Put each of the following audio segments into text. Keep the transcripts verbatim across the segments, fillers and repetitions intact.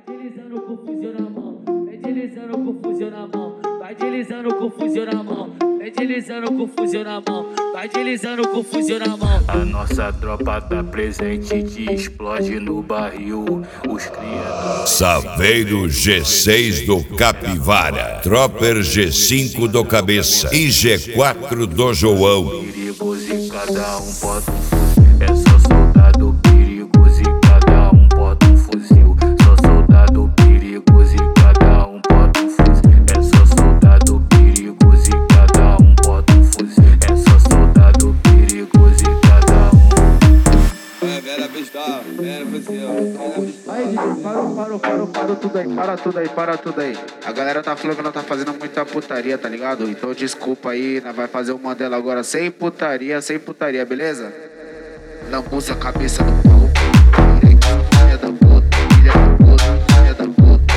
deslizando com fuzil na mão, vem deslizando com fuzil na mão, vai deslizando com fuzil na mão, vem deslizando com fuzil na mão, vai deslizando com fuzil na mão. A nossa tropa tá presente, te explode no barril. Os criadores. Saveiro G seis do Capivara, Tropper G cinco do Cabeça e G quatro do João. Perigoso e cada um bota um fuzil. É só soldado perigoso e cada um bota um fuzil. Só soldado perigoso e cada um bota um fuzil. É só soldado perigoso e cada um bota um fuzil. É só soldado perigoso e cada um. É, Vera Pistola, Vera Pistola. Aí, Didi, parou, parou, parou, parou tudo aí, para tudo aí, para tudo aí. A galera tá falando que não tá fazendo muita putaria, tá ligado? Então desculpa aí, nós vai fazer o Mandela agora sem putaria, sem putaria, beleza? Lambuça a cabeça do pau. Filha da puta, filha da puta, filha da puta.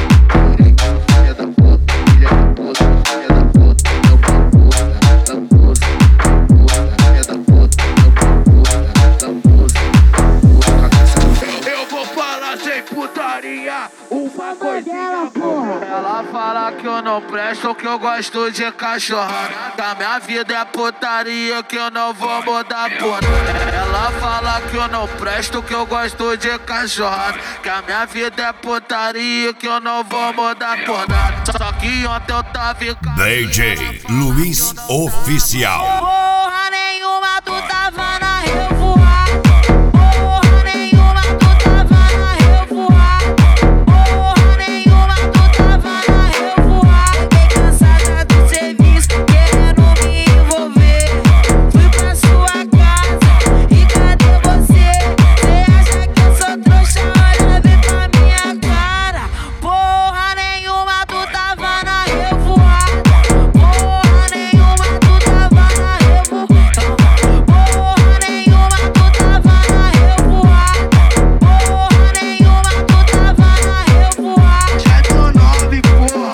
Filha da puta, filha da puta, filha da puta. Lambuça, lambuça, lambuça, filha da puta, lambuça, lambuça, lambuça a cabeça do pau. Eu vou falar sem putaria, uma coisinha, porra. Ela fala que eu não presto, que eu gosto de cachorrada. Que minha vida é putaria, que eu não vou mudar, porra. Ela fala que eu não presto, que eu gosto de cachorrada. Que a minha vida é putaria, que eu não vou mudar, porra. Só que ontem eu tava em casa. D J Luiz Oficial. Porra nenhuma, tu tava na revoada. Porra nenhuma, tu tava na revoada. Porra nenhuma, tu tava na revoada. Fiquei cansada do serviço, querendo me envolver. Fui pra sua casa e cadê você? Cê acha que eu sou trouxa? Olha, vem pra minha cara. Porra nenhuma, tu tava na revoada. Porra nenhuma, tu tava na revoada. Porra nenhuma, tu tava na revoada. Porra nenhuma, tu tava na revoada. Já tô nove, porra.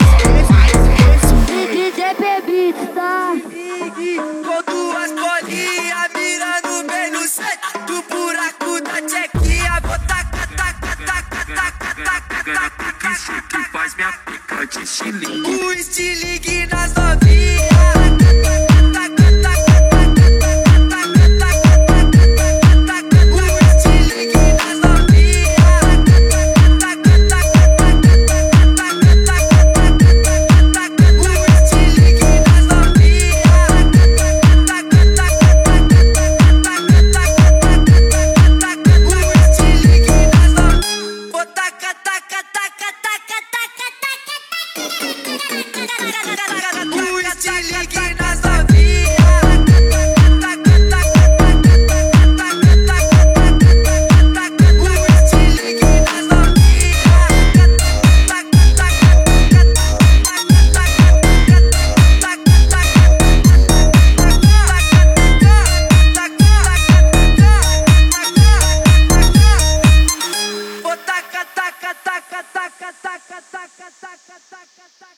D J Beats, tá? Com duas bolinhas mirando bem no centro do buraco da tchequinha. Vou taca, taca, taca, taca, taca, taca. Isso que faz minha pica de estilingue. O estilingue nas novinhas. O estilingue nas novinhas.